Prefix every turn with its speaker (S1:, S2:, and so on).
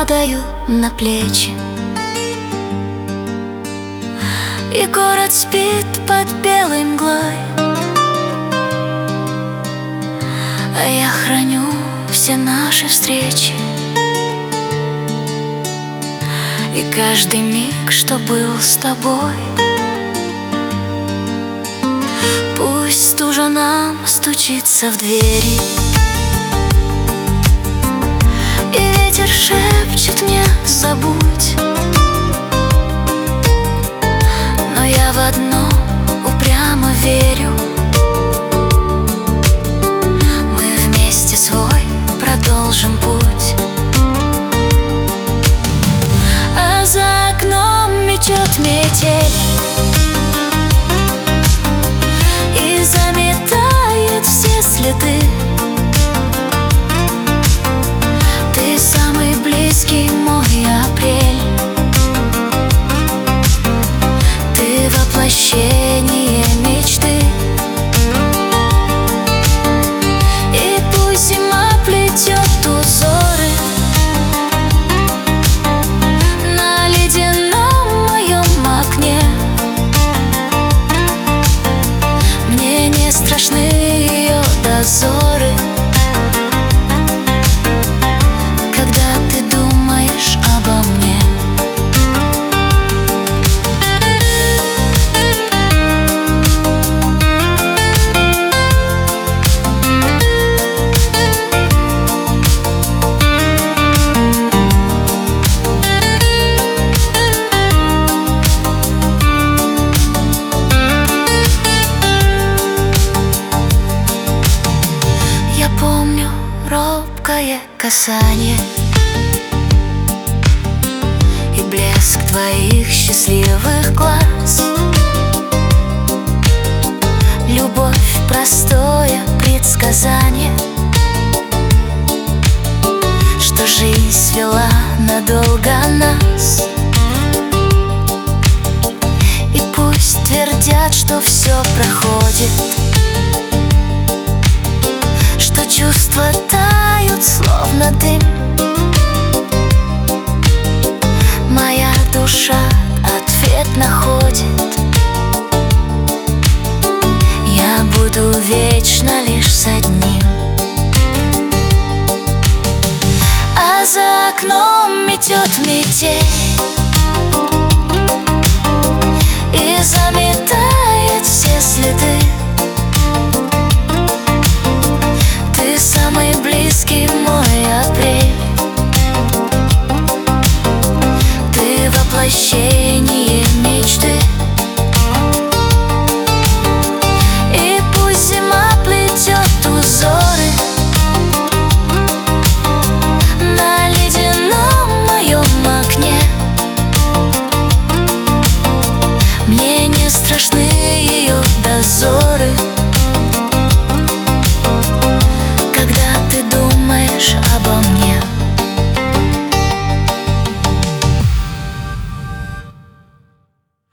S1: падаю на плечи, и город спит под белой мглой, а я храню все наши встречи и каждый миг, что был с тобой. Пусть стужа нам стучится в двери, и ветер шепчет мне: забудь. Но я в одно упрямо верю: мы вместе свой продолжим путь. А за окном метет метель и заметает все следы. Ты самый близкий мой апрель, ты воплощение мечты. И пусть зима плетет узоры на ледяном моем окне, мне не страшны ее дозоры, когда ты думаешь обо мне. Я помню робкое касание и блеск твоих счастливых глаз. Любовь — простое предсказание, что жизнь свела надолго нас. И пусть твердят, что все проходит, что чувства тают, словно дым, моя душа ответ находит. Я буду вечно лишь с одним. А за окном метет метель и заметает все следы. Ты самый близкий мой апрель, ты воплощение мечты. И пусть зима плетет узоры на ледяном моем окне, мне не страшны ее дозоры,